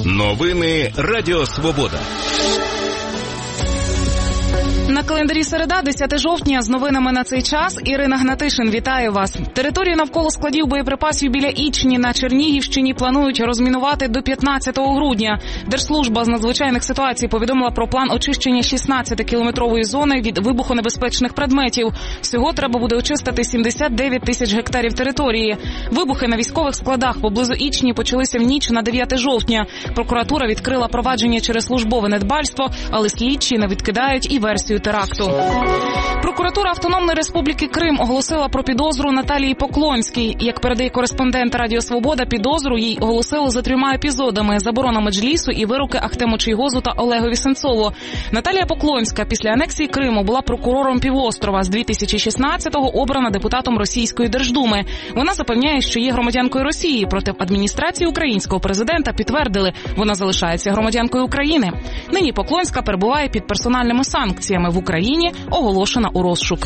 Новини Радіо Свобода. На календарі середа, 10 жовтня, з новинами на цей час. Ірина Гнатишин, вітаю вас. Територію навколо складів боєприпасів біля Ічні на Чернігівщині планують розмінувати до 15 грудня. Держслужба з надзвичайних ситуацій повідомила про план очищення 16-кілометрової зони від вибухонебезпечних предметів. Всього треба буде очистити 79 тисяч гектарів території. Вибухи на військових складах поблизу Ічні почалися в ніч на 9 жовтня. Прокуратура відкрила провадження через службове недбальство, але слідчі не відкидають і версію теракту. Прокуратура Автономної Республіки Крим оголосила про підозру Наталії Поклонській. Як передає кореспондент Радіо Свобода, підозру їй оголосили за 3 епізодами – заборона Меджлісу і вироки Ахтему Чийгозу та Олегові Сенцову. Наталія Поклонська після анексії Криму була прокурором півострова. З 2016-го обрана депутатом Російської Держдуми. Вона запевняє, що є громадянкою Росії, проте в адміністрації українського президента підтвердили – вона залишається громадянкою України. Нині Поклонська перебуває під персональними санкціями. В Україні оголошена у розшук.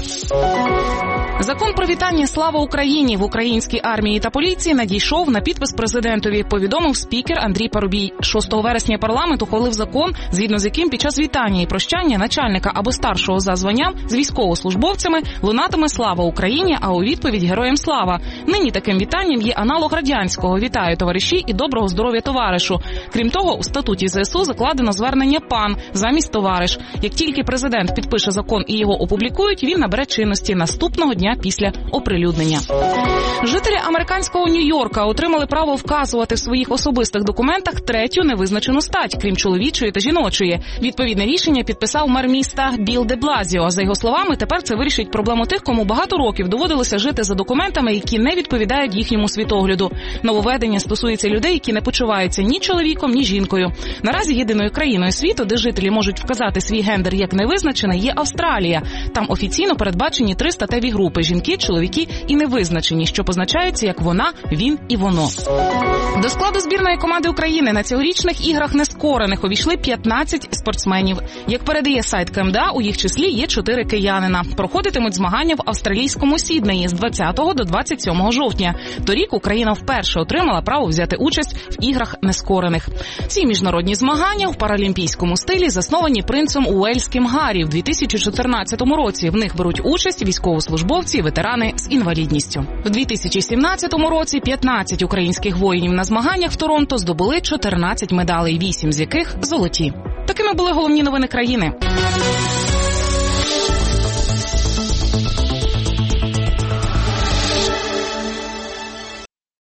Закон про вітання «Слава Україні» в українській армії та поліції надійшов на підпис президентові, повідомив спікер Андрій Парубій. 6 вересня парламент ухвалив закон, згідно з яким під час вітання і прощання начальника або старшого за званням з військовослужбовцями лунатиме «Слава Україні», а у відповідь «Героям слава». Нині таким вітанням є аналог радянського «Вітаю, товариші» і «Доброго здоров'я, товаришу». Крім того, у статуті ЗСУ закладено звернення «пан» замість «товариш». Як тільки президент підпише закон і його опублікують, він набере чинності наступного дня після оприлюднення. Жителі американського Нью-Йорка отримали право вказувати в своїх особистих документах 3-ю невизначену стать, крім чоловічої та жіночої. Відповідне рішення підписав мер міста Білл де Блазіо. За його словами, тепер це вирішить проблему тих, кому багато років доводилося жити за документами, які не відповідають їхньому світогляду. Нововведення стосується людей, які не почуваються ні чоловіком, ні жінкою. Наразі єдиною країною світу, де жителі можуть вказати свій гендер як невизначений, є Австралія. Там офіційно передбачені 3 статеві групи – жінки, чоловіки і невизначені, що позначаються як вона, він і воно. До складу збірної команди України на цьогорічних іграх нескорених увійшли 15 спортсменів. Як передає сайт КМДА, у їх числі є 4 киянина. Проходитимуть змагання в австралійському Сіднеї з 20 до 27 жовтня. Торік Україна вперше отримала право взяти участь в іграх нескорених. Ці міжнародні змагання в паралімпійському стилі засновані принцем Уельським Гаррі в 2014 році. В них беруть участь військовослужбовці і ветерани з інвалідністю. В 2017 році 15 українських воїнів на змаганнях в Торонто здобули 14 медалей, 8 з яких – золоті. Такими були головні новини країни.